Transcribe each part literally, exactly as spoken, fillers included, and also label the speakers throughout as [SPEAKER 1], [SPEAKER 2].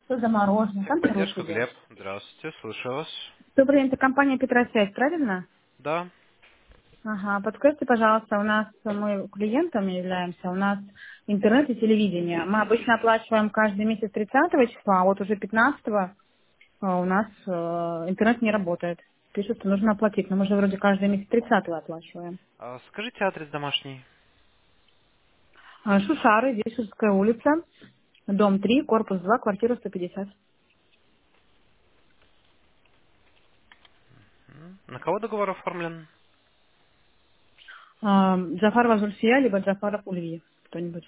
[SPEAKER 1] Что за мороженое? Там
[SPEAKER 2] Техподдержка,
[SPEAKER 1] хороший
[SPEAKER 2] Глеб.
[SPEAKER 1] день.
[SPEAKER 2] Здравствуйте, слушаю вас.
[SPEAKER 1] Добрый день, это компания Петросвязь, правильно?
[SPEAKER 2] Да.
[SPEAKER 1] Ага, подскажите, пожалуйста, у нас, мы клиентами являемся, у нас интернет и телевидение. Мы обычно оплачиваем каждый месяц тридцатого числа, а вот уже пятнадцатого э, у нас э, интернет не работает. Пишут, что нужно оплатить, но мы же вроде каждый месяц тридцатого оплачиваем.
[SPEAKER 2] А, скажите адрес домашний.
[SPEAKER 1] А, Шушары, Вишерская улица, дом три, корпус два, квартира сто пятьдесят.
[SPEAKER 2] М, На кого договор оформлен?
[SPEAKER 1] А, Джафарова Зульфия, либо Джафаров Ульви, кто-нибудь.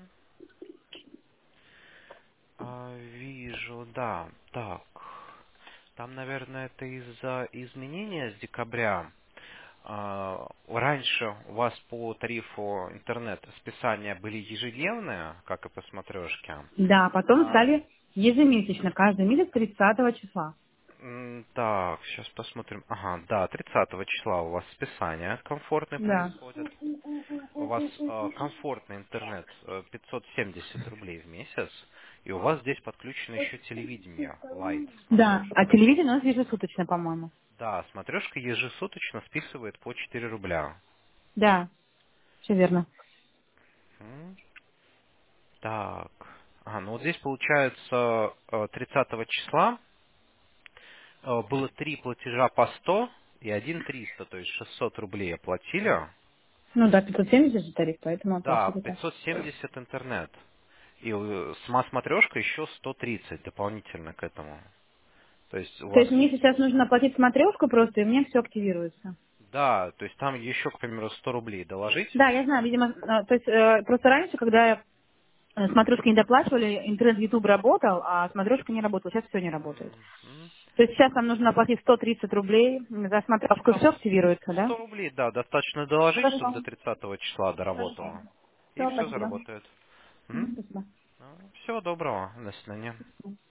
[SPEAKER 2] А, вижу, да. Так. Там, наверное, это из-за изменения с декабря. А, раньше у вас по тарифу интернет списания были ежедневные, как и по смотрешке.
[SPEAKER 1] Да, потом
[SPEAKER 2] А,
[SPEAKER 1] стали ежемесячно, каждый месяц тридцатого числа.
[SPEAKER 2] м, так, сейчас посмотрим. Ага, да, тридцатого числа у вас списание комфортное
[SPEAKER 1] Да.
[SPEAKER 2] происходит. У вас э, комфортный интернет э, пятьсот семьдесят рублей в месяц, и у вас здесь подключено еще телевидение, лайт,
[SPEAKER 1] Да, а
[SPEAKER 2] смотрешка.
[SPEAKER 1] телевидение у нас ежесуточно, по-моему.
[SPEAKER 2] Да, смотрешка ежесуточно списывает по четыре рубля.
[SPEAKER 1] Да, все верно.
[SPEAKER 2] М, Так, а, ну вот здесь получается э, тридцатого числа э, было три платежа по сто и один триста, то есть шестьсот рублей оплатили.
[SPEAKER 1] Ну да, пятьсот семьдесят же тариф, поэтому
[SPEAKER 2] Да,
[SPEAKER 1] оплатили так.
[SPEAKER 2] пятьсот семьдесят интернет. И э, смотрешка еще сто тридцать дополнительно к этому. То есть у
[SPEAKER 1] То
[SPEAKER 2] вас,
[SPEAKER 1] есть мне сейчас нужно оплатить смотрешку просто, и у меня все активируется.
[SPEAKER 2] да, то есть там еще, к примеру, сто рублей доложить.
[SPEAKER 1] Да, я знаю, видимо, э, то есть э, просто раньше, когда я э, смотрешку не доплачивали, интернет YouTube работал, а смотрешка не работала, сейчас все не работает.
[SPEAKER 2] М, м.
[SPEAKER 1] То есть сейчас нам нужно оплатить сто тридцать рублей за
[SPEAKER 2] Ну,
[SPEAKER 1] смотрешку, и
[SPEAKER 2] там
[SPEAKER 1] все активируется, да?
[SPEAKER 2] сто рублей, да, достаточно доложить, чтобы до
[SPEAKER 1] Хорошо.
[SPEAKER 2] тридцатого числа
[SPEAKER 1] Хорошо.
[SPEAKER 2] доработало. И
[SPEAKER 1] Все,
[SPEAKER 2] все
[SPEAKER 1] спасибо.
[SPEAKER 2] заработает.
[SPEAKER 1] Мгм, спасибо.
[SPEAKER 2] Всего доброго. До свидания.